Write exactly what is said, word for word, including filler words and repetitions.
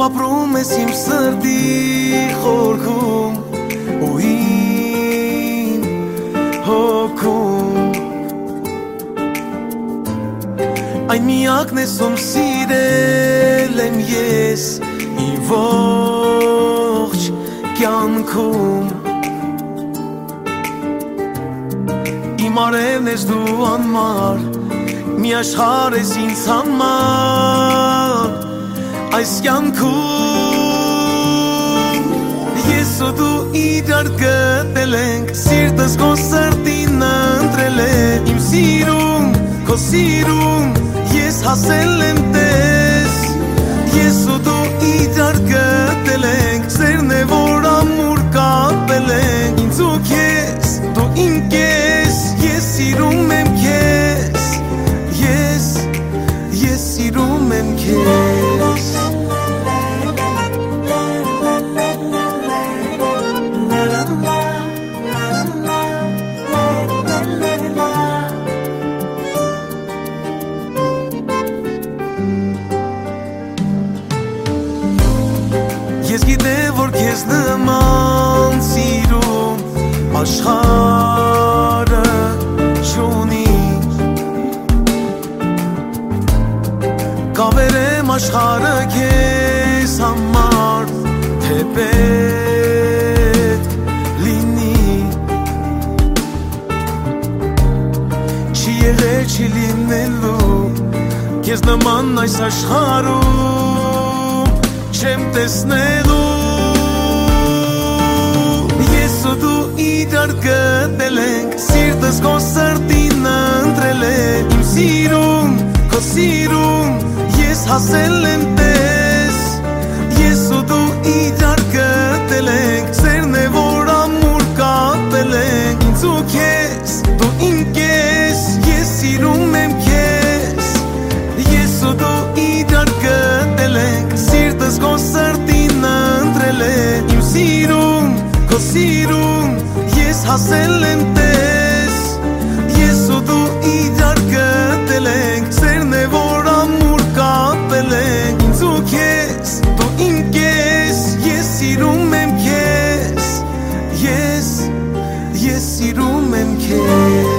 ապրում ես իմ սրտի խորքում ու իմ հոգում Այն միակն ես ում սիրել եմ ես իմ ողջ կյանքում Իմ արևն ես դու անմար մի աշխարհ ես ինձ համար Այս կյանքում ես ու դու իրար գտել ենք Սիրտս քո սրտին ընտրել է Իմ սիրուն, քո սիրուն ես հասել եմ տես Ես ու դու իրար գտել ենք Սերն է որ ամուր կապել ենք Ինձ ու քեզ, դու իմ կես Ես սիրում եմ քեզ Ես, ես սիրում եմ քեզ Ես գիտեմ որ քեզ նման սիրում աշխարհը չունի Կավերեմ աշխարհը քեզ համար թե պետք լինի Չի եղել չի լինելու Քեզ նման այս աշխարհում չեմ տեսնելու Ես ու դու իրար գտել ենք Սիրտս քո սրտին ընտրել է Իմ սիրուն, քո սիրուն ես հասել եմ տես Ես ու դու իրար գտել ենք Սերն է որ ամուր կապել ենք Ինձ ու քեզ, դու իմ կես Ես սիրում եմ քեզ Ես ու դու իրար գտել ենք Սիրտս քո սրտին ընտրել է Իմ սիրուն, քո սիրուն ես հասել եմ տես Ես ու դու իրար գտել ենք Սերն է որ ամուր կապել ենք Ինձ ու քեզ, դու իմ կես Ես սիրում եմ քեզ Ես, ես սիրում եմ քեզ